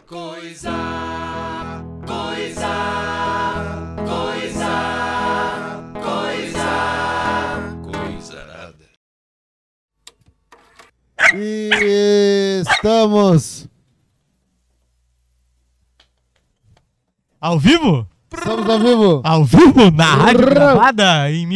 Coisa arada. E estamos ao vivo? Estamos ao vivo. Ao vivo na Rádio Gravada em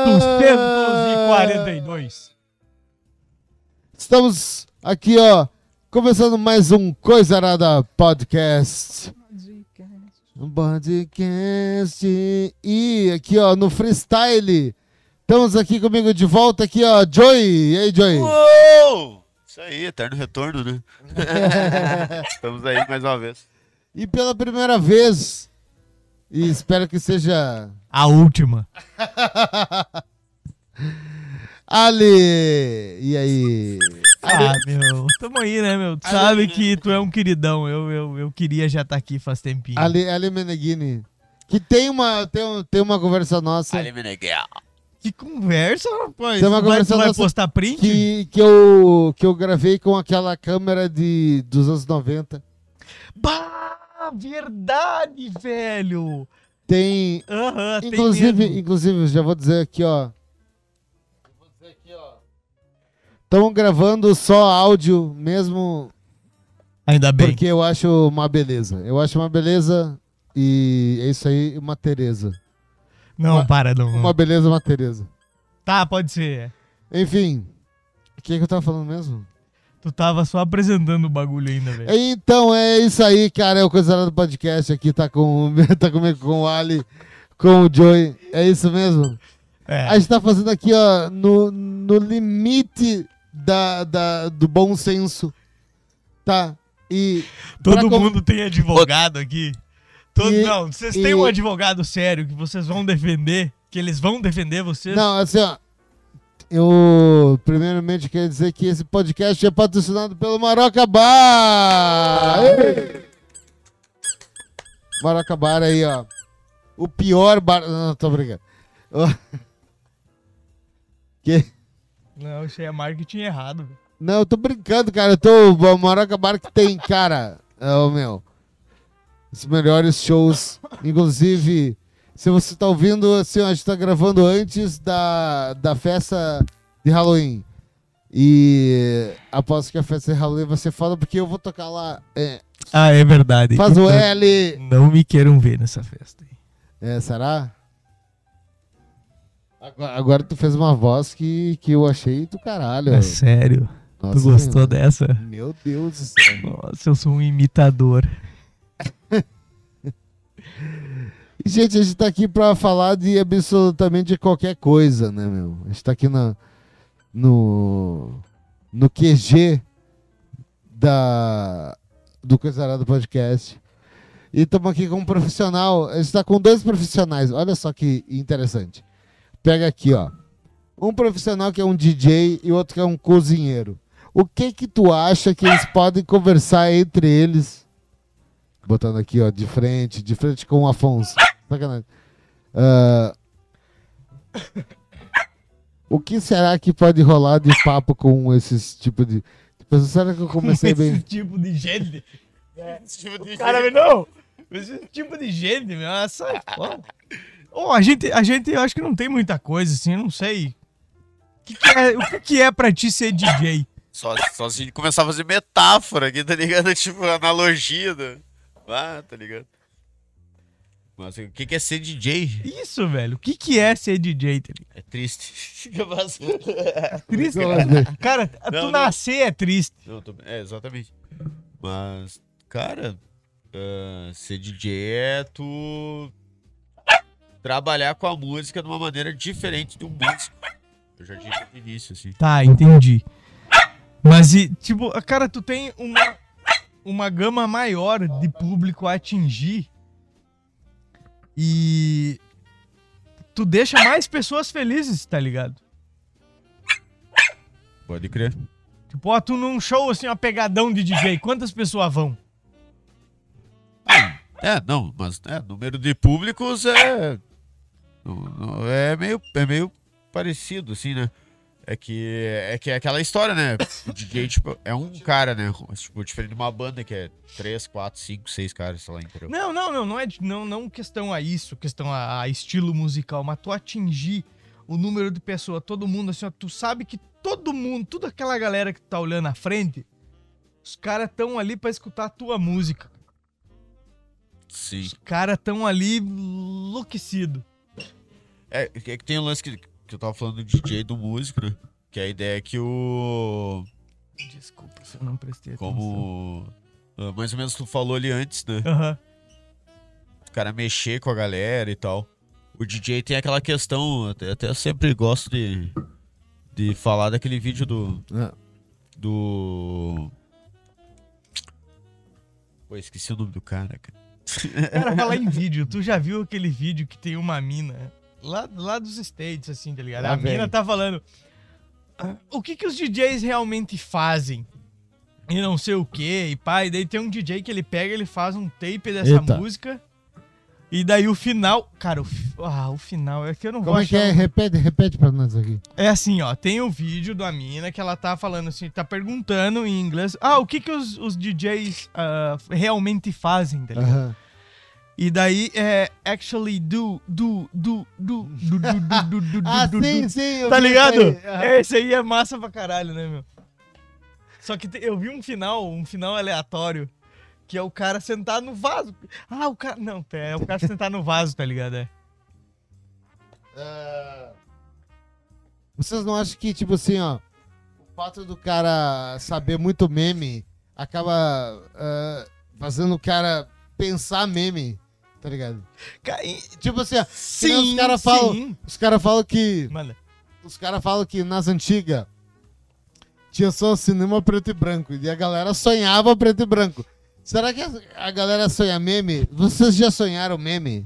1842. Estamos aqui, ó, começando mais um Coisa Arada Podcast. Um podcast. E aqui, ó, no freestyle. Estamos aqui comigo de volta aqui, ó, Joey. E aí, Joey? Uou! Isso aí, eterno retorno, né? Estamos aí mais uma vez. E pela primeira vez, e espero que seja A última. Ali. E aí? Ah, meu. Tamo aí, né, meu? Tu sabe que tu é um queridão. Eu queria já estar aqui faz tempinho. Ali Meneghini. Que tem uma conversa nossa. Ali, Meneghel. Que conversa, rapaz. Tem uma Tu vai conversa nossa postar print? que eu gravei com aquela câmera dos anos 90. Bah, verdade, velho. Tem. Aham, tem Inclusive, mesmo. já vou dizer aqui, ó. Estão gravando só áudio mesmo, Ainda bem. porque eu acho uma beleza. Eu acho uma beleza e é isso aí, uma Tereza. Não, para, não. Uma beleza, uma Tereza. Tá, pode ser. Enfim, o que eu tava falando mesmo? Tu tava só apresentando o bagulho ainda, velho. Então é isso aí, cara. É o Coisa Arada Podcast aqui, tá comigo com o Ali, com o Joey. É isso mesmo? É. A gente tá fazendo aqui, ó, no limite do bom senso, tá? E Todo mundo tem advogado aqui. E- Não, vocês têm um advogado sério que vocês vão defender, que eles vão defender vocês? Não, assim, ó. Eu, primeiramente, quero dizer que esse podcast é patrocinado pelo Maroca Bar. Ei! Maroca Bar aí, ó. O pior bar... Não, tô brincando. Que... Não, isso aí é marketing errado, velho. Não, eu tô brincando, cara. O Maroca Bar que tem, cara. Os melhores shows. Inclusive, se você tá ouvindo, assim, a gente tá gravando antes da festa de Halloween. E aposto que a festa de Halloween vai ser foda, porque eu vou tocar lá. Ah, é verdade. Faz o L. Não me queiram ver nessa festa aí. Será? Agora tu fez uma voz que eu achei do caralho. É sério. Nossa Tu gostou Senhora. dessa? Meu Deus do céu. Nossa, eu sou um imitador. E, gente, a gente tá aqui pra falar de absolutamente qualquer coisa, né, meu? A gente tá aqui no QG do Coisa Arada Podcast. E estamos aqui com um profissional. A gente tá com dois profissionais. Olha só que interessante. Pega aqui, ó. Um profissional que é um DJ e outro que é um cozinheiro. O que tu acha que eles podem conversar entre eles? Botando aqui, ó, de frente com o Afonso. Sacanagem. O que será que pode rolar de papo com esses tipo de... Será que eu comecei bem? Esse tipo de gente. Esse tipo de Cara, não. Esse tipo de gente, meu. Sai fora. A gente, eu acho que não tem muita coisa, assim, eu não sei. O que é pra ti ser DJ? Só se a gente começar a fazer metáfora aqui, tá ligado? Tipo, analogia. Tá ligado? Mas o que é ser DJ? Isso, velho. O que é ser DJ, tá ligado? É triste. Triste, cara. Tu Não. nascer é triste. Não, exatamente. Mas, cara, ser DJ é tu trabalhar com a música de uma maneira diferente de um músico. Eu já disse no início, assim. Tá, entendi. Mas, tipo, cara, tu tem uma gama maior de público a atingir e tu deixa mais pessoas felizes, tá ligado? Pode crer. Tipo, ó, tu num show, assim, uma pegadão de DJ, quantas pessoas vão? Não, mas número de públicos é meio parecido, assim, né? É que é aquela história, né? O DJ, tipo, é um cara, né? Tipo, diferente de uma banda que é 3, 4, 5, 6 caras, sei lá, entendeu? Não questão a isso, questão a estilo musical, mas tu atingir o número de pessoas, todo mundo, assim, ó, tu sabe que todo mundo, toda aquela galera que tu tá olhando à frente, os caras tão ali pra escutar a tua música. Sim. Os caras tão ali enlouquecidos. É que tem um lance que eu tava falando do DJ e do músico, né? Que a ideia é que o... Desculpa se eu não prestei atenção. Como... mais ou menos tu falou ali antes, né? Aham. O cara mexer com a galera e tal. O DJ tem aquela questão, até eu sempre gosto de falar daquele vídeo do... Pô, esqueci o nome do cara, cara. Cara, falar em vídeo, tu já viu aquele vídeo que tem uma mina lá dos States, assim, tá ligado? Lá A vem. mina tá falando o que os DJs realmente fazem e não sei o que, e pá, e daí tem um DJ que ele pega, ele faz um tape dessa Eita. música, e daí o final, cara, o final, é que eu não vou Como é que achar... é? Repete pra nós aqui. É assim, ó, tem o vídeo da mina que ela tá falando assim, tá perguntando em inglês, o que os DJs realmente fazem, tá ligado? Aham. E daí é actually Ah, sim, eu tá vi ligado? isso aí. Aham. Esse aí é massa pra caralho, né, meu? Só que eu vi um final aleatório, que é o cara sentado no vaso. O cara... Não, é o cara sentado no vaso, tá ligado? É. Vocês não acham que, tipo assim, ó, o fato do cara saber muito meme acaba fazendo o cara pensar meme, tá ligado? Tipo assim, ó, que nem os caras falam que Manda. os caras falam que nas antigas tinha só cinema preto e branco e a galera sonhava preto e branco. Será que a galera sonha meme? Vocês já sonharam meme?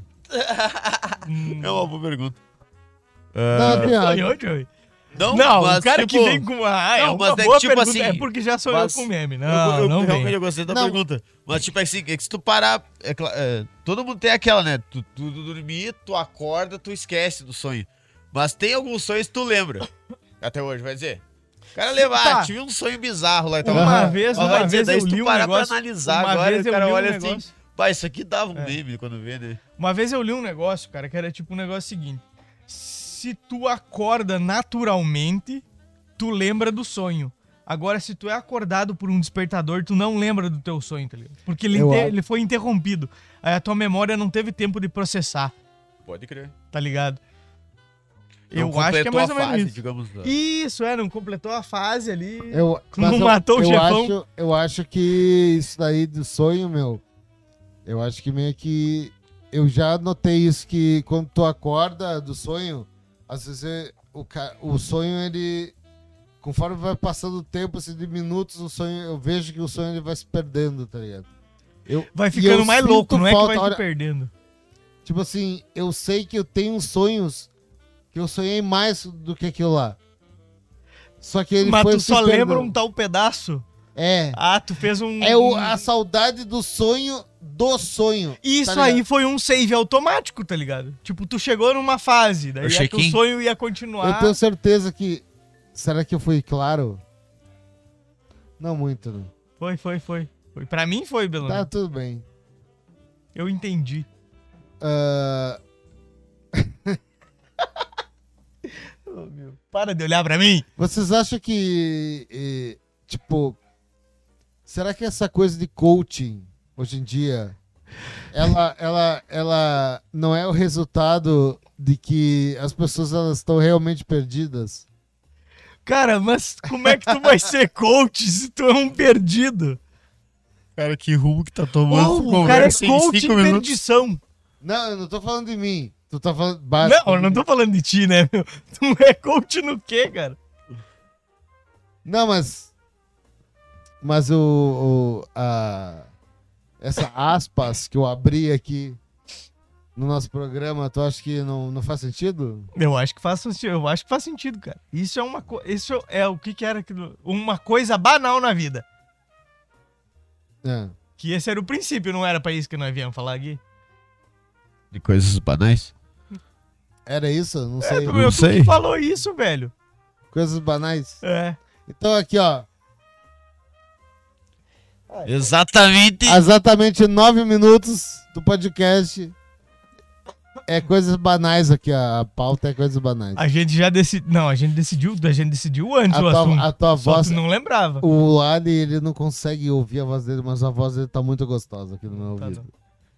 É uma boa pergunta. Não, assim, ó, Sonhou, Joey? Não, Não, mas, o cara tipo, que vem com é não, uma mas é que, boa tipo pergunta, assim, é porque já sonhou mas com meme. eu Não realmente vem. gostei da Não. pergunta. Mas, tipo, assim, é que se tu parar. Todo mundo tem aquela, né? Tu dormir, tu acorda, tu esquece do sonho. Mas tem alguns sonhos que tu lembra. Até hoje, vai dizer. O cara lembra, Tá. tive um sonho bizarro lá e tal. Uma Aham. vez Mas vai dizer, daí eu se tu li um parar negócio... pra analisar uma agora, vez o eu cara li um olha negócio- assim, pá, isso aqui dava um meme quando vê, né? Uma vez eu li um negócio, cara, que era tipo um negócio seguinte. Se tu acorda naturalmente, tu lembra do sonho. Agora, se tu é acordado por um despertador, tu não lembra do teu sonho, tá ligado? Porque ele foi interrompido. Aí a tua memória não teve tempo de processar, Pode crer. tá ligado? Não Eu acho que é completou mais a ou menos fase, isso. digamos. Isso, não completou a fase ali. mas matou o chefão. Eu acho que isso daí do sonho, meu. Eu acho que meio que. Eu já notei isso que quando tu acorda do sonho, às vezes o sonho, ele. Conforme vai passando o tempo, assim, de minutos, o sonho, eu vejo que o sonho ele vai se perdendo, tá ligado? Vai e ficando eu mais sinto louco, não é que falta, vai te olha- perdendo. Tipo assim, eu sei que eu tenho sonhos que eu sonhei mais do que aquilo lá. Só que ele Mas foi tu se só lembra perdendo. um tal pedaço. É. Tu fez um... É a saudade do sonho do sonho. Isso tá aí ligado? foi um save automático, tá ligado? Tipo, tu chegou numa fase, daí O teu check-in. sonho ia continuar. Eu tenho certeza que. Será que eu fui claro? Não muito, né? Foi. Pra mim foi, Belão. Tá, tudo bem. Eu entendi. Ah, Para de olhar pra mim. vocês acham que. Tipo. Será que essa coisa de coaching, hoje em dia, ela não é o resultado de que as pessoas elas estão realmente perdidas? Cara, mas como é que tu vai ser coach se tu é um perdido? Cara, que rumo que tá tomando. O cara é coach em perdição. Não, eu não tô falando de mim. Tu tá falando. Não, eu não tô falando de ti, né, meu? Tu é coach no quê, cara? Não, mas essa aspas que eu abri aqui no nosso programa, tu acha que não faz sentido? Eu acho que faz sentido, cara. Isso é o que era aquilo? Uma coisa banal na vida. É. Que esse era o princípio, não era pra isso que nós viemos falar aqui? De coisas banais? Era isso? Não sei. Tu que falou isso, velho. Coisas banais. É. Então aqui, ó. Exatamente. Exatamente 9 minutos do podcast. É coisas banais aqui, a pauta é coisas banais. A gente já decidiu. Não, a gente decidiu antes o assunto. A tua Só voz. tu não lembrava. O Ali, ele não consegue ouvir a voz dele, mas a voz dele tá muito gostosa aqui no meu Tá, ouvido.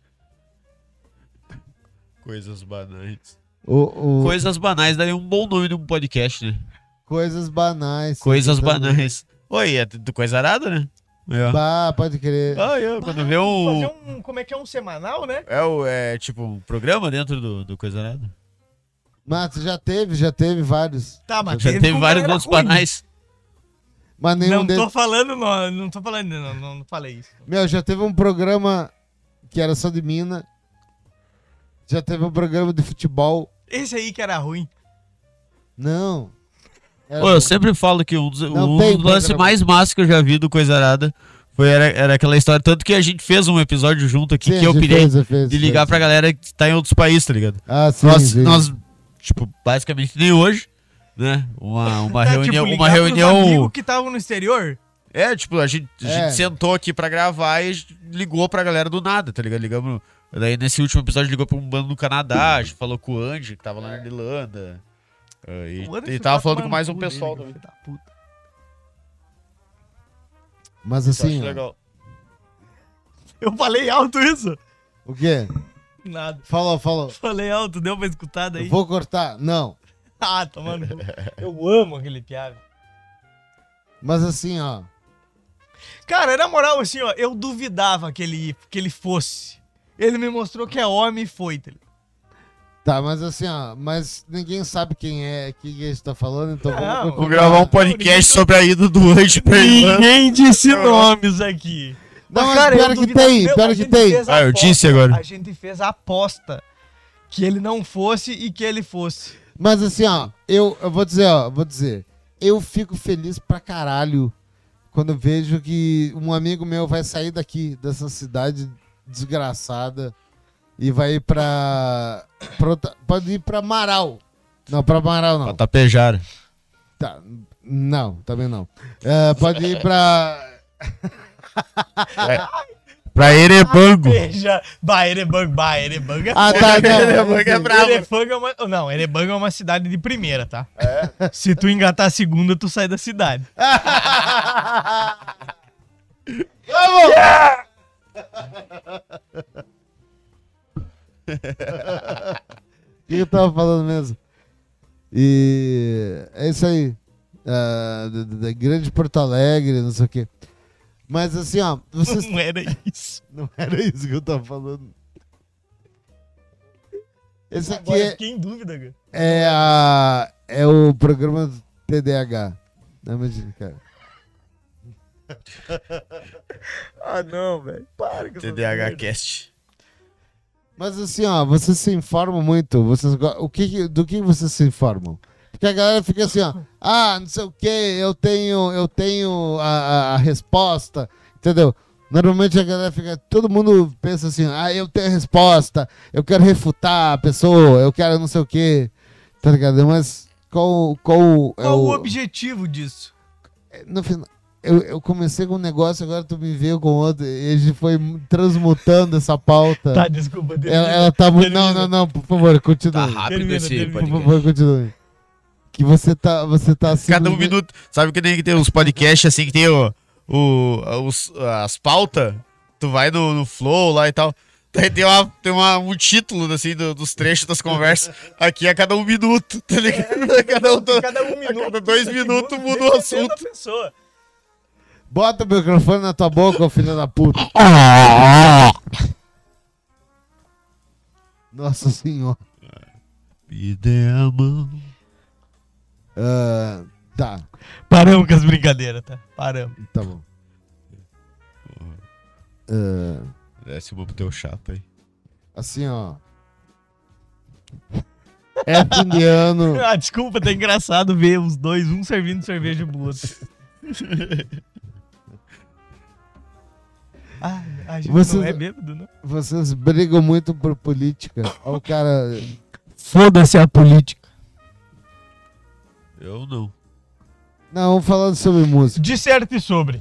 Coisas banais. O Coisas banais daí um bom nome de um podcast, né? Coisas banais. Coisas Tá vendo? banais. Oi, é do Coisa Arada, né? É. Bah, pode crer. Quando vê um... Fazer um. Como é que é? Um semanal, né? É tipo um programa dentro do Coisa Arada. Mas já teve vários. Tá, mas Já teve com vários galera outros ruim. banais. Mas nenhum Não deles. tô falando, não tô falando, não falei isso. Meu, já teve um programa que era só de mina. Já teve um programa de futebol. Esse aí que era ruim. Não. Era Pô, eu sempre falo que um dos tem lances programa. mais massa que eu já vi do Coisa Arada era aquela história. Tanto que a gente fez um episódio junto aqui Sim, que eu a gente pirei fez, de ligar fez. pra galera que tá em outros países, tá ligado? Ah, sim, Nós, sim. nós, tipo, basicamente nem hoje, né? Uma Tá, reunião. tipo, Uma ligar pros reunião. amigos que estavam no exterior. É, tipo, a gente É. sentou aqui pra gravar e a gente ligou pra galera do nada, tá ligado? Ligamos. Daí nesse último episódio ligou pra um bando no Canadá, a gente falou com o Andy, que tava lá na Irlanda. E O Anderson ele tava tá falando com tomando mais um cu pessoal dele, também. filho da puta. Mas Isso eu assim, acho ó, legal. Eu falei alto isso? o quê? Nada. Falou. Falei alto, deu pra escutar daí? Eu vou cortar? Não. Ah, tomando. Eu amo aquele piada. Mas assim, ó. Cara, na moral, assim, ó, eu duvidava que ele fosse. Ele me mostrou que é homem e foi, tá ligado? Tá, mas assim, ó. Mas ninguém sabe quem é, quem a gente tá falando, então Não, vamos Vou continuar. gravar um podcast sobre a ida do Andy pra Irlanda. Ninguém disse nomes aqui. Não, mas cara, pior eu que duvidava. tem, Meu, pior a que gente tem. fez Ah, eu aposta, disse agora. A gente fez a aposta que ele não fosse e que ele fosse. Mas assim, ó, eu vou dizer. Eu fico feliz pra caralho quando eu vejo que um amigo meu vai sair daqui, dessa cidade desgraçada, e vai ir pode ir pra Marau. Não, pra Marau não. Pra Tapejara. Tá, não, também não. É, pode ir pra. Pra Erebango. Veja, Erebango é Ah, foda. tá, não. Erebango é brabo. Erebango é uma cidade de primeira, tá? Se tu engatar a segunda, tu sai da cidade. Vamos! O que eu tava falando mesmo? E é isso aí. Da grande Porto Alegre, não sei o quê. Mas assim, ó, vocês. Não era isso. Não era isso que eu tava falando. Esse aqui Agora eu fiquei em dúvida, cara. é o programa do TDAH. Não imagina, cara. Ah, não, velho. Para com essa TDAH merda. Cast. Mas assim, ó, vocês se informam muito. Do que vocês se informam? Porque a galera fica assim, ó. Ah, não sei o que, eu tenho a resposta. Entendeu? Normalmente a galera fica. Todo mundo pensa assim, ah, eu tenho a resposta, eu quero refutar a pessoa, eu quero não sei o que. Tá ligado? Mas qual é Qual o o. objetivo disso? No final. Eu comecei com um negócio, agora tu me veio com outro. E a gente foi transmutando essa pauta. Tá, desculpa. Ela tá muito. Não, por favor, continue. Tá rápido Termina, esse termina. Por podcast. favor, continue. Que você tá assim. Cada um minuto. Sabe que nem que tem uns podcasts assim que tem as pautas? Tu vai no Flow lá e tal. Daí tem um título assim dos trechos das conversas. Aqui a cada um minuto, tá ligado? Cada um minuto. cada 2 minutos muda o assunto. Da pessoa. Bota o microfone na tua boca, ô filho da puta. Nossa senhora. Me dê a mão. Tá, Paramos com as brincadeiras, tá? Paramos. tá bom. Desce uma pro teu chato aí. Assim, ó. É fim de ano. Ah, desculpa, tá engraçado ver os dois, um servindo cerveja pro outro. Ah, a gente Você- não é bêbado, né? Vocês brigam muito por política. Ó, o cara. Foda-se a política. Eu não. Não, vamos falar sobre música. Disserte sobre.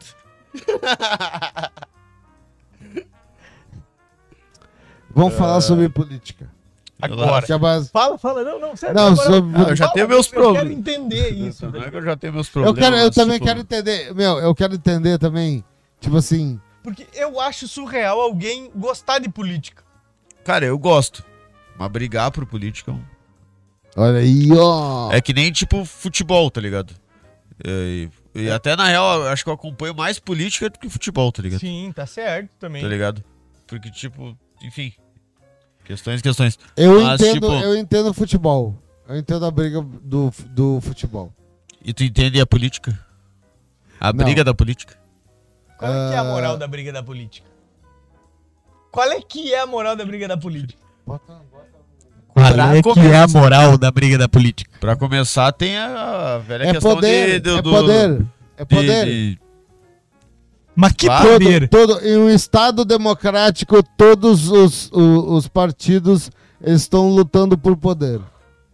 Vamos falar sobre política. Agora. Que é a base- Fala, não, sério. Não, agora- sobre- eu já tenho meus Eu quero problemas. entender isso. Não é que eu já tenho meus Eu, problemas. eu mas, também tipo, quero entender. Eu quero entender também. Tipo assim. Porque eu acho surreal alguém gostar de política. Cara, eu gosto. Mas brigar por política Olha aí, ó. é que nem, tipo, futebol, tá ligado? E até, na real, eu acho que eu acompanho mais política do que futebol, tá ligado? Sim, tá certo também. Tá ligado? Porque, tipo, enfim. Questões. Eu Mas, entendo, tipo- eu entendo futebol. Eu entendo a briga do futebol. E tu entende a política? A Não. briga da política? Qual é que é a moral da briga da política? Qual é que é a moral da briga da política? Qual é que é a moral da briga da política? Pra começar, tem a velha É questão poder, de... é poder. É poder. Mas que Claro. poder? Em um Estado democrático, todos os partidos estão lutando por poder.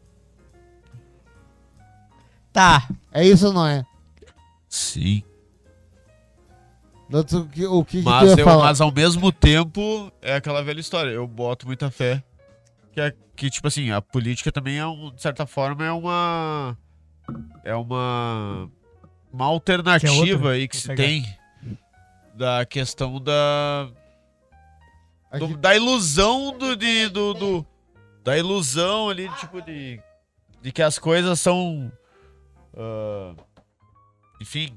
Tá. É isso ou não é? Sim. O que tu ia falar? Mas ao mesmo tempo, é aquela velha história. Eu boto muita fé. Que tipo assim, a política também de certa forma, é uma alternativa aí que Vou se pegar. tem da questão da Aqui- da ilusão da ilusão ali, tipo, de que as coisas são enfim.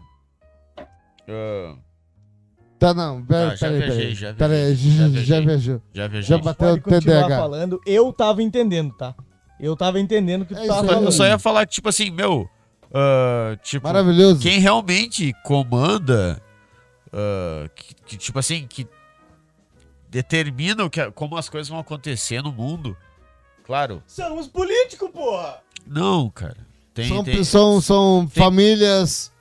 Tá, não. Pera, Tá, já peraí, viajei, peraí. já Peraí, viajei, já viajou. Já viajei. Já bateu o Pode continuar TDAH. falando. Eu tava entendendo, tá? Eu tava entendendo o que tu É tava isso aí. falando. Eu só ia falar que, tipo assim, tipo, Maravilhoso. quem realmente comanda, que, tipo assim, que determina como as coisas vão acontecer no mundo, claro. São os políticos, porra! Não, cara. São famílias.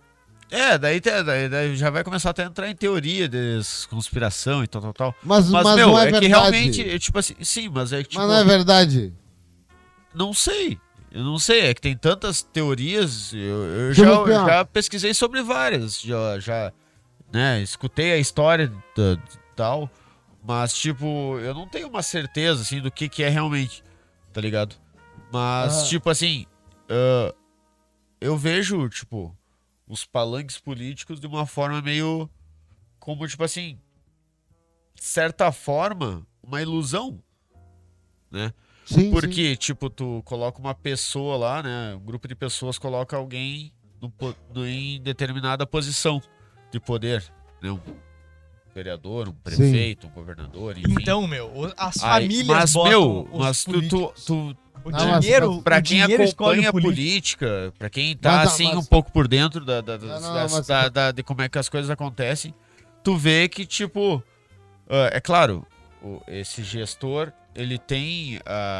Daí já vai começar até a entrar em teoria de conspiração e tal. Mas Mas, não meu, é é que verdade. realmente, tipo assim, sim, mas é que, tipo, Mas não é verdade. não sei. Eu não sei, é que tem tantas teorias, eu Tipo já, assim, ó. já pesquisei sobre várias, já né, escutei a história tal, mas, tipo, eu não tenho uma certeza, assim, do que é realmente, tá ligado? Mas, tipo assim, eu vejo, tipo, os palanques políticos de uma forma meio, como, tipo assim, de certa forma, uma ilusão, né? Sim, sim. Porque, tipo, tu coloca uma pessoa lá, né? Um grupo de pessoas coloca alguém em determinada posição de poder, né? Um vereador, um prefeito, um governador, enfim. Então, meu, as Aí, famílias mas, botam meu, os mas políticos. tu O Não, mas- dinheiro, pra o quem dinheiro escolhe acompanha o a político. política, pra quem tá, Mas não, assim, mas- um pouco por dentro mas- de como é que as coisas acontecem, tu vê que, tipo, é claro, esse gestor, ele tem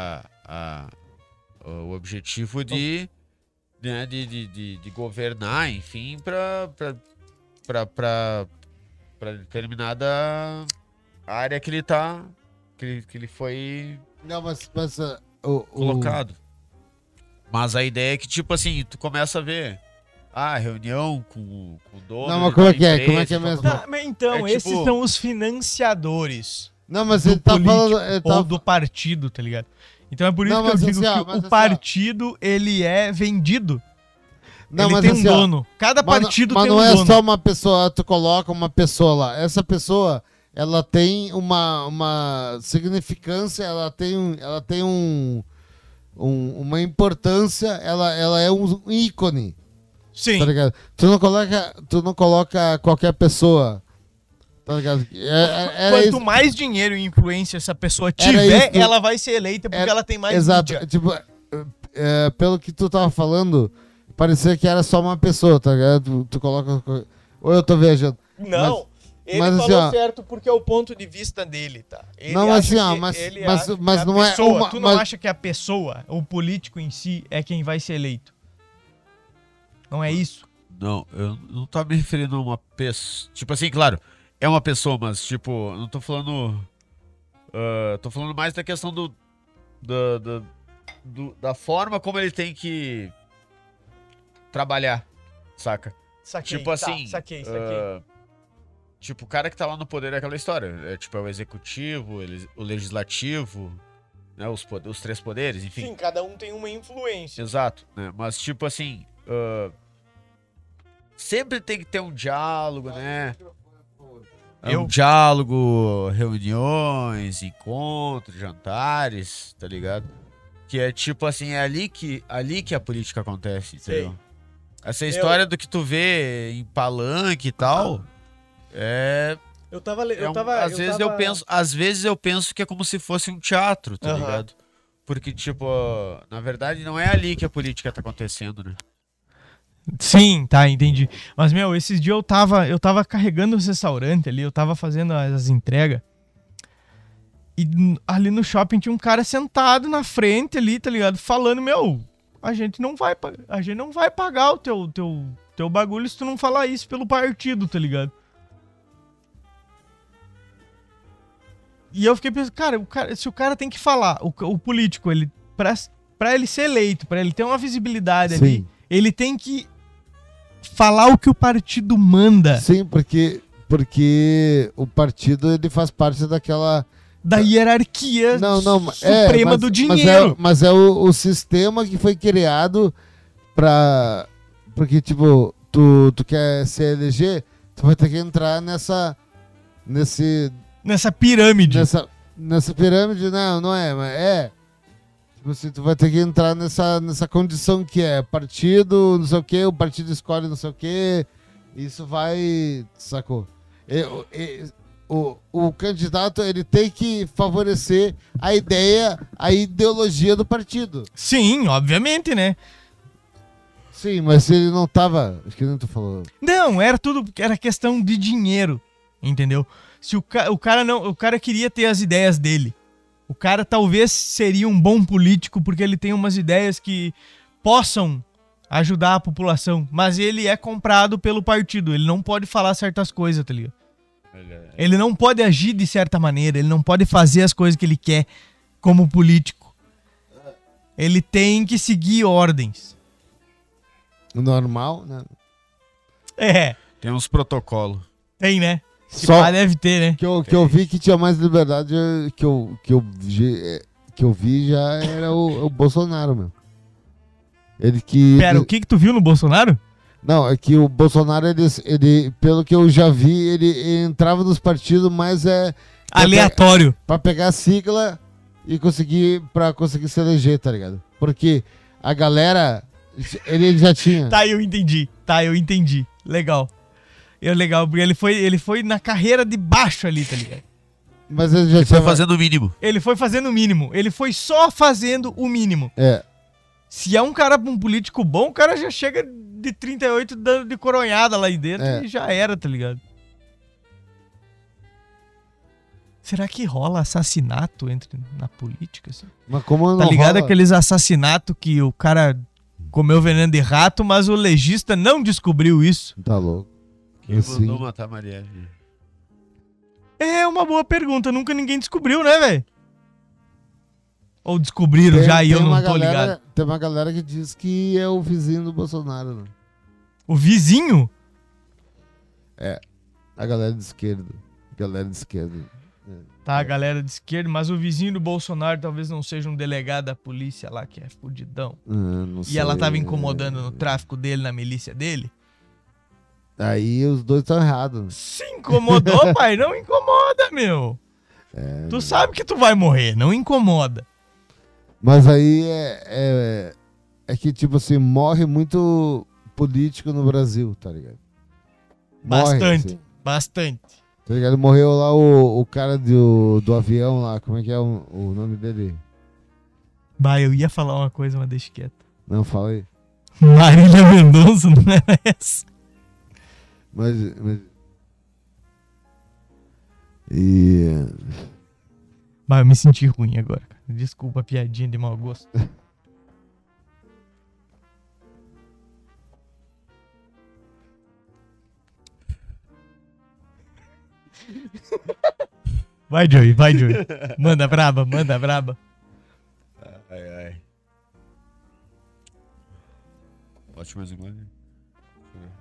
o objetivo de governar, enfim, pra determinada área que ele tá, que ele foi Não, mas colocado. Mas a ideia é que, tipo assim, tu começa a ver reunião com o dono. Não, mas como é que é? empresa, Como é que é tal, mesmo? tal, Tá, mas então, É tipo- esses são os financiadores Não, mas do ele tá político falando. Ele tá... ou do partido, tá ligado? Então é por isso Não, que eu mas digo assim, ó, que mas o assim, ó. partido, ele é vendido. Não, ele mas tem assim, um ó, dono. Cada partido mas tem não um é dono. só uma pessoa, tu coloca uma pessoa lá. Essa pessoa, ela tem uma significância, ela tem uma importância, ela é um ícone, Sim. tá ligado? Tu não coloca qualquer pessoa, tá ligado? Era Quanto isso, mais dinheiro e influência essa pessoa Era tiver, isso que- ela vai ser eleita porque Era- ela tem mais exato, mídia. tipo, pelo que tu tava falando, parecia que era só uma pessoa, tá ligado? Tu coloca... Ou eu tô viajando. Não, ele mas assim, falou ó, certo porque é o ponto de vista dele, tá? Ele Não, acha assim, ó, que- mas- ele mas- acha que mas a não é pessoa, uma- Tu não mas- acha que a pessoa, o político em si, é quem vai ser eleito? Não é isso? Não, eu não tô me referindo a uma pessoa. Tipo assim, claro, é uma pessoa, mas tipo, eu não tô falando. Tô falando mais da questão da forma como ele tem que trabalhar. saca? Saquei, Tipo assim, saquei. tipo, o cara que tá lá no poder é aquela história. É tipo, é o executivo, o legislativo, né? Os três poderes, enfim. Sim, cada um tem uma influência. Exato, né? Mas tipo assim, sempre tem que ter um diálogo, né? É um diálogo, reuniões, encontros, jantares, tá ligado? Que é tipo assim, é ali que a política acontece, entendeu? Sei. Essa história do que tu vê em palanque e tal, às vezes eu penso que é como se fosse um teatro, tá ligado? Porque, tipo, na verdade não é ali que a política tá acontecendo, né? Sim, tá, entendi. Mas, esses dias eu tava carregando os restaurantes ali, eu tava fazendo as entregas. E ali no shopping tinha um cara sentado na frente ali, tá ligado? Falando, a gente não vai pagar o teu bagulho se tu não falar isso pelo partido, tá ligado? E eu fiquei pensando, se o cara tem que falar, o político, ele pra ele ser eleito, pra ele ter uma visibilidade ali, ele tem que falar o que o partido manda. Sim, porque o partido ele faz parte daquela... Da hierarquia suprema do dinheiro. Mas é o sistema que foi criado pra... Porque, tipo, tu quer se eleger, tu vai ter que entrar nessa pirâmide. Nessa pirâmide, não é, mas é. Tipo assim, tu vai ter que entrar nessa condição que é partido, não sei o que, o partido escolhe não sei o que, isso vai, sacou? O candidato, ele tem que favorecer a ideologia do partido. Sim, obviamente, né? Sim, mas se ele não tava, acho que nem tu falou. Não, era questão de dinheiro, entendeu? Se o cara queria ter as ideias dele. O cara talvez seria um bom político porque ele tem umas ideias que possam ajudar a população, mas ele é comprado pelo partido, ele não pode falar certas coisas, tá ligado? Ele não pode agir de certa maneira, ele não pode fazer as coisas que ele quer como político. Ele tem que seguir ordens. Normal, né? Tem uns protocolos. Tem, né? Só deve ter, né? Que eu vi que tinha mais liberdade que eu vi já era o Bolsonaro, meu. Pera, o que tu viu no Bolsonaro? Não, é que o Bolsonaro, ele pelo que eu já vi, ele entrava nos partidos, mas aleatório. Pra pegar a sigla e conseguir se eleger, tá ligado? Porque a galera, ele já tinha. Tá, eu entendi. Legal. Legal, porque ele foi na carreira de baixo ali, tá ligado? Mas ele já tinha... foi fazendo o mínimo. Ele foi fazendo o mínimo. Ele foi só fazendo o mínimo. Se é um político bom, o cara já chega de 38 dando de coronhada lá dentro e já era, tá ligado? Será que rola assassinato na política? Assim? Mas como não tá ligado rola... aqueles assassinatos que o cara comeu veneno de rato, mas o legista não descobriu isso? Tá louco. Quem mandou matar a Marielle? É uma boa pergunta. Nunca ninguém descobriu, né, velho? Ou descobriram já e eu não tô ligado? Tem uma galera que diz que é o vizinho do Bolsonaro, né? O vizinho? A galera de esquerda. Tá, a galera de esquerda, mas o vizinho do Bolsonaro talvez não seja um delegado da polícia lá que é fudidão. Não sei. E ela tava incomodando no tráfico dele, na milícia dele? Aí os dois estão errados. Né? Se incomodou, pai, não incomoda, meu. Tu sabe que tu vai morrer, não incomoda. Mas aí é que, tipo assim, morre muito político no Brasil, tá ligado? Bastante. Tá ligado? Morreu lá o cara do avião lá, como é que é o nome dele? Bah, eu ia falar uma coisa, mas deixa quieto. Não, fala aí. Marília Mendonça, não era essa? Mas... E... Bah, eu me senti ruim agora. Desculpa a piadinha de mau gosto. Vai, Joey. Manda braba. Ai. Ótimo mais igual.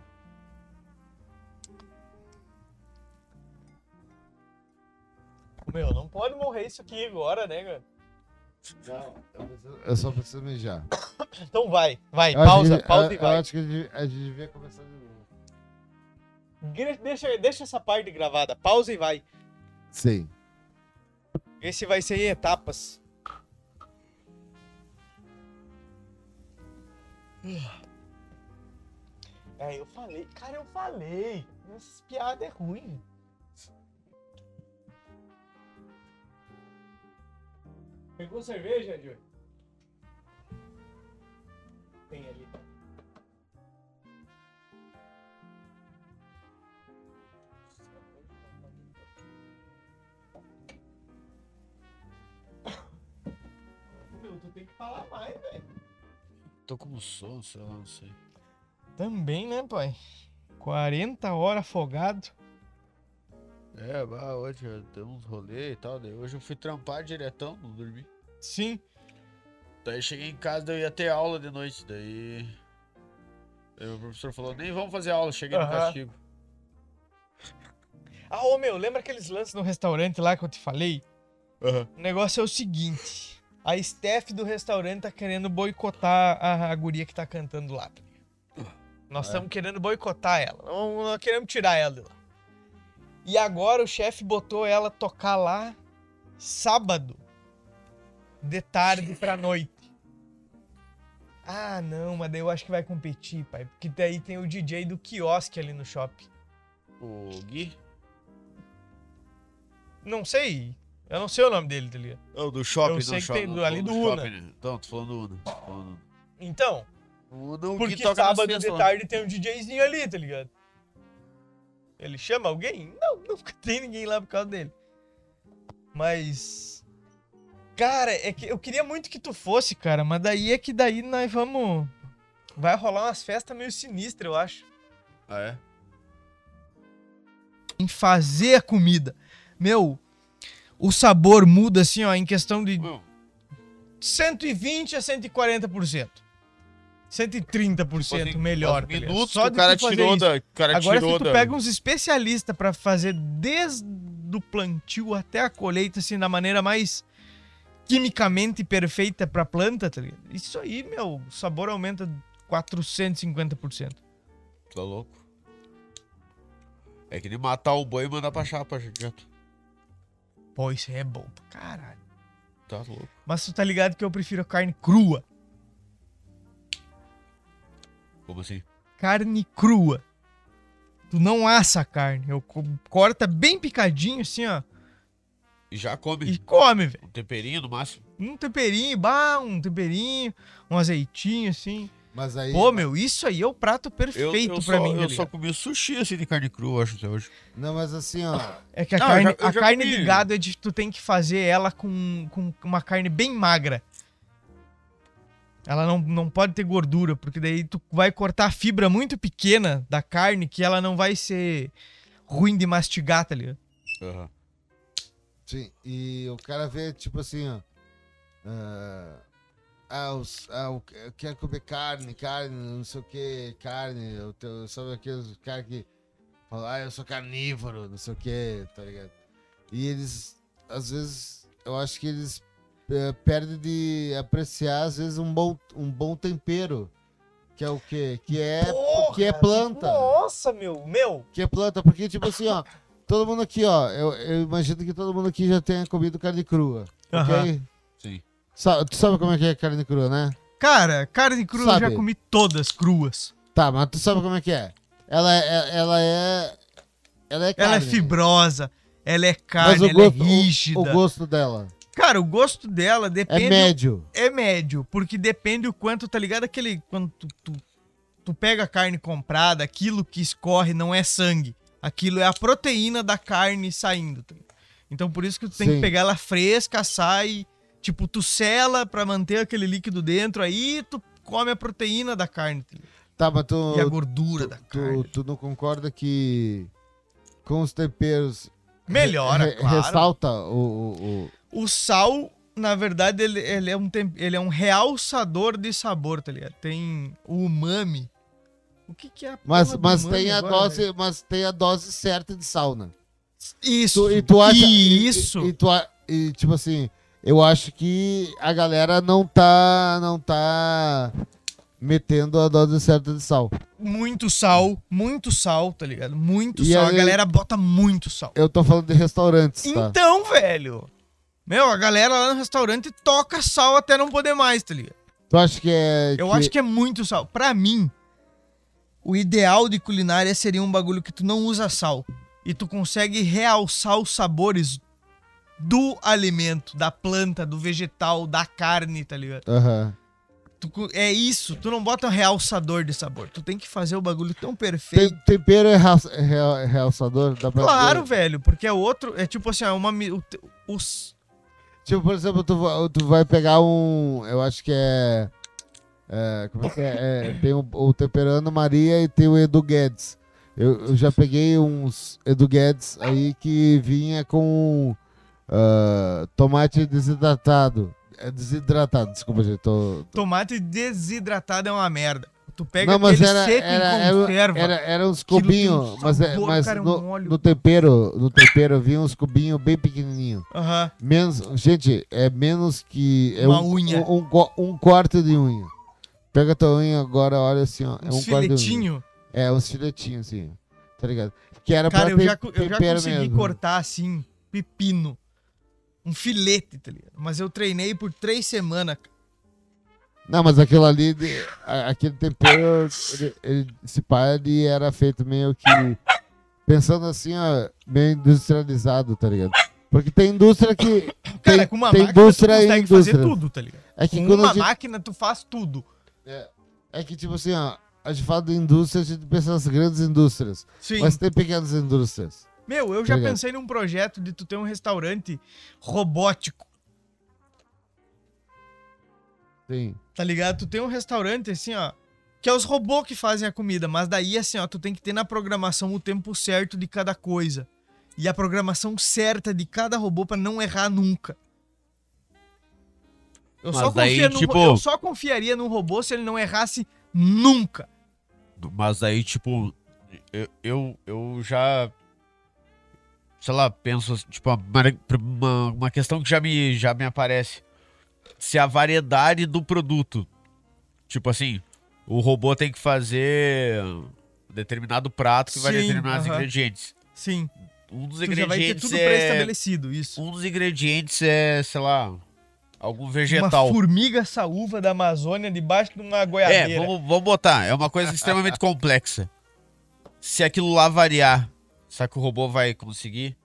meu, não pode morrer isso aqui agora, né, cara? Não, eu só preciso mijar. Então vai, Eu acho pausa, que- pausa e eu vai. acho que a gente devia começar de novo. Deixa essa parte gravada, pausa e vai. Sim. Esse vai ser em etapas. É, eu falei. Cara, eu falei. Essas piadas é ruim. Pegou cerveja, Joey? Tem ali. Meu, tu tem que falar mais, velho. Tô com sono, sei lá, não sei. Também, né, pai? 40 horas afogado. Hoje eu dei uns rolê e tal, daí hoje eu fui trampar diretão, não dormi. Sim. Daí cheguei em casa, daí eu ia ter aula de noite, daí o professor falou, nem vamos fazer aula, cheguei no Aham. castigo. Ah, ô meu, lembra aqueles lances no restaurante lá que eu te falei? O negócio é o seguinte. A staff do restaurante tá querendo boicotar a guria que tá cantando lá. Tá ligado? Nós estamos querendo boicotar ela. Não queremos tirar ela de lá. E agora o chefe botou ela tocar lá sábado, de tarde pra noite. Ah, não, mas daí eu acho que vai competir, pai. Porque daí tem o DJ do quiosque ali no shopping. O Gui? Não sei. Eu não sei o nome dele, tá ligado? Não, do shopping, Eu sei não, que shopping, tem não, do- ali tô do falando Una. shopping, né? Não, tô falando do Una. Tô falando do Una. Então, O Una, o porque que toca na sábado sexta de lá. tarde tem um DJzinho ali, tá ligado? Ele chama alguém? Não, nunca tem ninguém lá por causa dele. Mas... Cara, é que eu queria muito que tu fosse, cara, mas daí nós vamos... Vai rolar umas festas meio sinistras, eu acho. Ah, é? Em fazer a comida. Meu, o sabor muda assim, ó, em questão de Meu, 120 a 140%. 130% tipo, melhor. os tá ligado? minutos Só que o de cara tu fazer tirou isso. da... O cara Agora, tirou se tu da... pega uns especialistas pra fazer desde o plantio até a colheita, assim, da maneira mais quimicamente perfeita pra planta, tá ligado? Isso aí, meu, o sabor aumenta 450%. Tá louco? É que nem matar o boi e mandar pra chapa, direto. Pô, isso aí é bom pra caralho. Tá louco. Mas tu tá ligado que eu prefiro a carne crua. Como assim? Carne crua. Tu não assa a carne. Corta bem picadinho, assim, ó. E já come. E come, velho. Um temperinho no máximo. Um temperinho, um azeitinho, assim. Mas aí. Pô, meu, isso aí é o prato perfeito pra mim, tá Eu só ligado? comi sushi assim de carne crua, acho, até hoje. Não, mas assim, ó. É que a Não, carne, eu já a carne comi. de gado é de tu tem que fazer ela com uma carne bem magra. Ela não pode ter gordura, porque daí tu vai cortar a fibra muito pequena da carne que ela não vai ser ruim de mastigar, tá ligado? Aham. Sim, e o cara vê, tipo assim, ó. Eu quero comer carne, não sei o que, carne. Sabe aqueles caras que falam, eu sou carnívoro, não sei o que, tá ligado? E eles, às vezes, eu acho que eles perdem de apreciar, às vezes, um bom tempero. Que é o quê? Que é planta. Nossa, meu. Que é planta, porque, tipo assim, ó. Todo mundo aqui, ó. Eu imagino que todo mundo aqui já tenha comido carne crua. Aham. Ok? Sim. Tu sabe como é que é carne crua, né? Cara, carne crua eu Sabe. já comi todas cruas. Tá, mas tu sabe como é que é? Ela é carne. Ela é fibrosa, ela é Mas carne, o ela é gosto, rígida. o gosto dela Cara, o gosto dela é depende... médio. É médio, porque depende o quanto, tá ligado? Quando tu pega a carne comprada, aquilo que escorre não é sangue. Aquilo é a proteína da carne saindo. Tá ligado? Então por isso que tu tem que Sim. pegar ela fresca, sai, tipo, tu sela pra manter aquele líquido dentro, aí tu come a proteína da carne. Tá ligado? Tá, mas tu, E a gordura da carne. tu não concorda que com os temperos Melhora, claro. ressalta o... O sal, na verdade, ele é um realçador de sabor, tá ligado? Tem o umami. O que é a Mas porra do umami tem a agora, dose, velho? mas tem a dose certa de sal, né? Isso. E tu acha. Isso. E, tipo assim, eu acho que a galera não tá metendo a dose certa de sal. Muito sal, tá ligado? Muito E sal. aí- A galera bota muito sal. Eu tô falando de restaurantes, tá? Então, velho. Meu, a galera lá no restaurante toca sal até não poder mais, tá ligado? Tu acha que é. Eu acho que é muito sal. Pra mim, o ideal de culinária seria um bagulho que tu não usa sal. E tu consegue realçar os sabores do alimento, da planta, do vegetal, da carne, tá ligado? Aham. É isso, tu não bota um realçador de sabor. Tu tem que fazer o bagulho tão perfeito. Tempero é realçador? Dá pra Claro, dizer? velho, porque é outro. É tipo assim, os. Tipo, por exemplo, tu vai pegar um. Eu acho que é. Como é que é? Tem o Temperando Maria e tem o Edu Guedes. Eu já peguei uns Edu Guedes aí que vinha com tomate desidratado. Desidratado, desculpa, gente. Tomate desidratado é uma merda. Tu pega Não, mas aquele seco em conserva. era uns aquilo tem um cubinhos, mas cara, um óleo. no tempero vinha uns cubinhos bem pequenininhos. Aham. Menos, gente, é menos que Uma unha. Um corte de unha. Pega a tua unha agora, olha assim, ó, é um Uns corte de unha. filetinhos. É, uns filetinhos assim, tá ligado? Que era Cara, eu já tempero consegui mesmo. cortar assim, pepino. Um filete, tá ligado? Mas eu treinei por 3 semanas. Não, mas aquilo ali, aquele tempero, esse pai ali era feito meio que, pensando assim, ó, meio industrializado, tá ligado? Porque tem indústria que... Cara, com uma tem máquina indústria tu e consegue fazer indústria. tudo, tá ligado? É que Com quando uma a gente... máquina tu faz tudo. É que, tipo assim, ó, a gente fala de indústria, a gente pensa nas grandes indústrias. Sim. Mas tem pequenas indústrias. Meu, eu já Obrigado. pensei num projeto de tu ter um restaurante robótico, Sim. tá ligado? Tu tem um restaurante assim, ó, que é os robôs que fazem a comida, mas daí assim, ó, tu tem que ter na programação o tempo certo de cada coisa. E a programação certa de cada robô pra não errar nunca. Eu Mas só, daí, eu só confiaria num robô se ele não errasse nunca. Mas aí, tipo, eu já, sei lá, penso, tipo, uma questão que já me aparece. Se a variedade do produto, tipo assim, o robô tem que fazer determinado prato que vai Sim, determinados aham. ingredientes. Sim, Um dos tu já vai ter ingredientes tudo é... pré-estabelecido, isso. Um dos ingredientes é, sei lá, algum vegetal. Uma formiga saúva da Amazônia debaixo de uma goiabeira. Vamos botar. É uma coisa extremamente complexa. Se aquilo lá variar, será que o robô vai conseguir?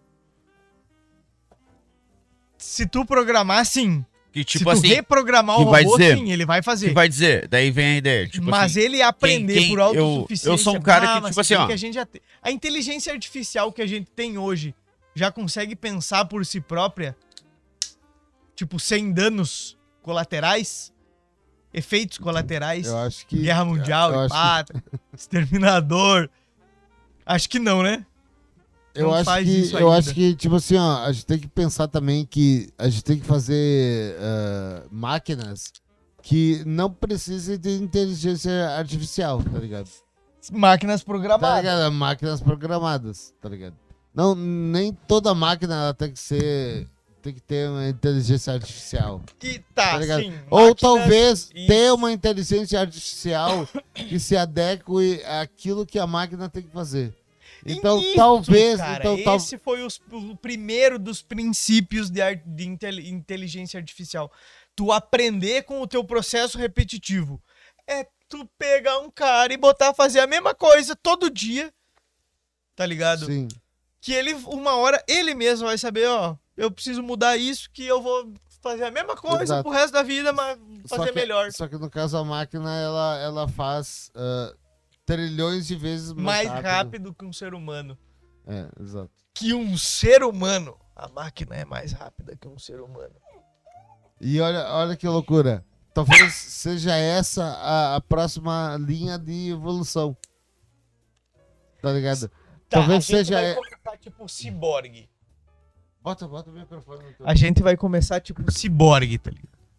Se tu programar, sim. Que Se tipo tu assim, reprogramar que o vai robô, dizer- sim, ele vai que fazer. vai dizer? Daí vem a ideia. Tipo Mas assim, ele aprender quem- por eu autossuficiência... sou um cara que, mas tipo assim, se bem ó. que a inteligência artificial que a gente tem hoje já consegue pensar por si própria, tipo, sem danos colaterais, efeitos colaterais, Eu acho que... guerra mundial, eu acho empate, exterminador. Acho que não, né? Eu Não acho faz que, isso eu ainda. acho que, tipo assim, ó, a gente tem que pensar também que a gente tem que fazer máquinas que não precisem de inteligência artificial, tá ligado? Máquinas Tá programadas. ligado? Máquinas programadas, tá ligado? Não, nem toda máquina ela tem que ter uma inteligência artificial. E Tá tá, ligado? sim. Ou máquinas- talvez isso. ter uma inteligência artificial que se adeque àquilo que a máquina tem que fazer. Então, Isso, talvez. cara, Então, esse foi o primeiro dos princípios de inteligência artificial. Tu aprender com o teu processo repetitivo. É tu pegar um cara e botar a fazer a mesma coisa todo dia, tá ligado? sim. Que ele, uma hora, ele mesmo vai saber, ó, eu preciso mudar isso, que eu vou fazer a mesma coisa Exato. pro resto da vida, mas fazer melhor. Só que no caso a máquina ela faz trilhões de vezes Mais rápido que um ser humano. É, exato. Que um ser humano. A máquina é mais rápida que um ser humano. E olha que loucura. Talvez seja essa a próxima linha de evolução. Tá ligado? Tá, Talvez a gente seja. vai começar tipo ciborgue. Bota o microfone no teu. A gente vai começar tipo ciborgue, tá ligado?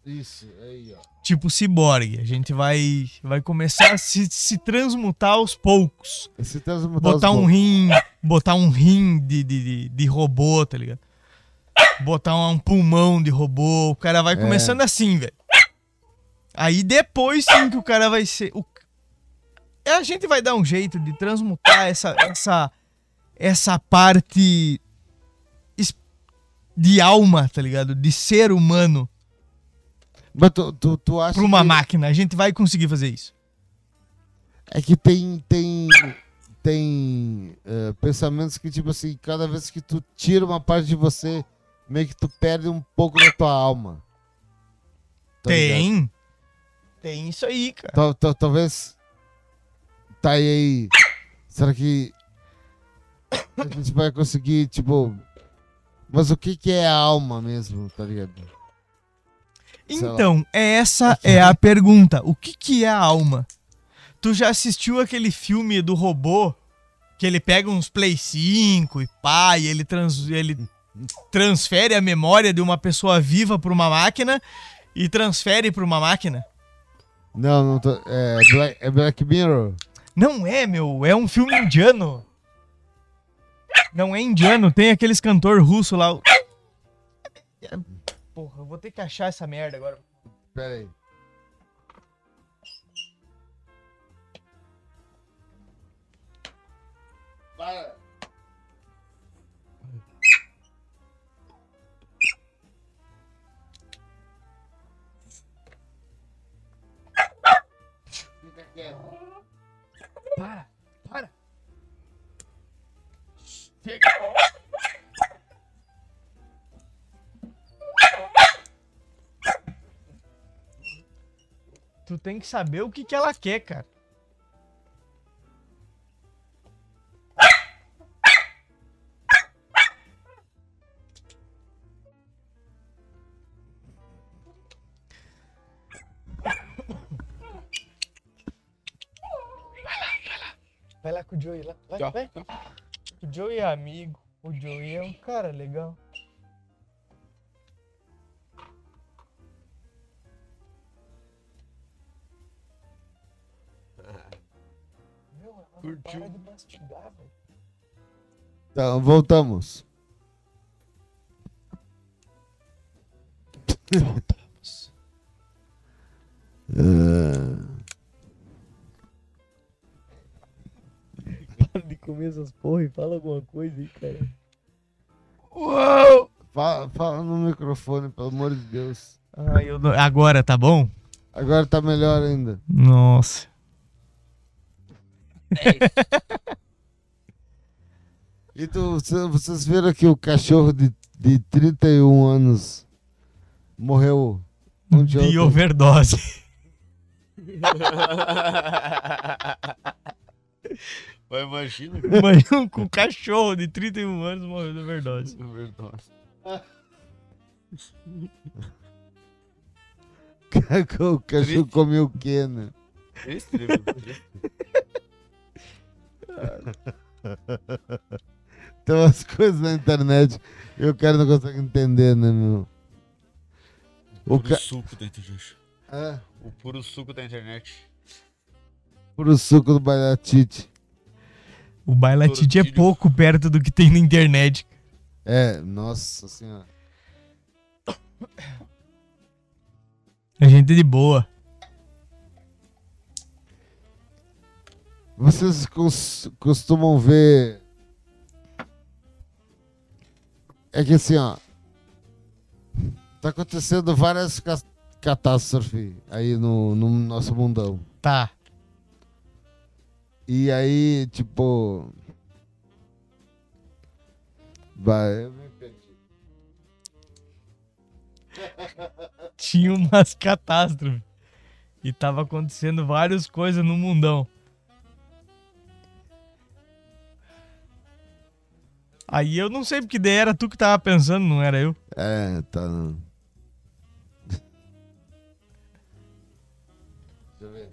Isso, aí, ó. Tipo ciborgue. A gente vai começar a se transmutar aos poucos. Esse transmutar Botar os um rim, botar um rim de robô, tá ligado? Botar um pulmão de robô. O cara vai começando assim, velho. Aí depois sim que o cara vai ser... A gente vai dar um jeito de transmutar essa parte de alma, tá ligado? De ser humano Mas tu acha pra uma que... máquina. A gente vai conseguir fazer isso. É que tem pensamentos que, tipo assim, cada vez que tu tira uma parte de você, meio que tu perde um pouco da tua alma. Tá ligado? Tem isso aí, cara. Talvez... Tá aí... Será que a gente vai conseguir, tipo... Mas o que é a alma mesmo, tá ligado? Então, essa é a pergunta. O que é a alma? Tu já assistiu aquele filme do robô que ele pega uns Play 5 e pá, e ele transfere a memória de uma pessoa viva pra uma máquina e transfere pra uma máquina? Não tô... É Black Mirror? Não é, meu. É um filme indiano. Não é indiano. Tem aqueles cantor russo lá. Porra, eu vou ter que achar essa merda agora. Pera aí. Para. Fica quieto. Para. Chega. Tu tem que saber o que ela quer, cara. Vai lá com o Joey lá. Vai. O Joey é amigo. O Joey é um cara legal. Meu, ela não para de mastigar, velho. Então, voltamos. Para de comer essas porra e fala alguma coisa aí, cara. Uau! Fala no microfone, pelo amor de Deus. Agora tá bom? Agora tá melhor ainda. Nossa. E vocês viram que o cachorro de 31 anos morreu De overdose. Mas imagina. Imagina um cachorro de 31 anos morreu de overdose. O cachorro comeu o quê, né? Tem umas coisas na internet e o cara não consegue entender, né, meu? O puro suco da internet. É, O puro suco da internet. puro suco do Bailatite. O Bailatite é pouco perto do que tem na internet. É, nossa senhora. A gente é de boa. Vocês costumam ver... É que assim, ó... Tá acontecendo várias catástrofes aí no nosso mundão. Tá. E aí, tipo... Vai, eu me perdi. Tinha umas catástrofes. E tava acontecendo várias coisas no mundão. Aí eu não sei porque daí era tu que tava pensando, não era eu. É, tá... Deixa eu ver.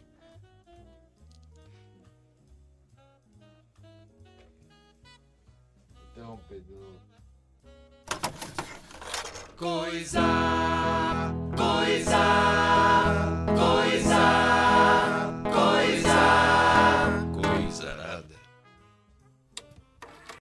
Interromper de novo. Coisa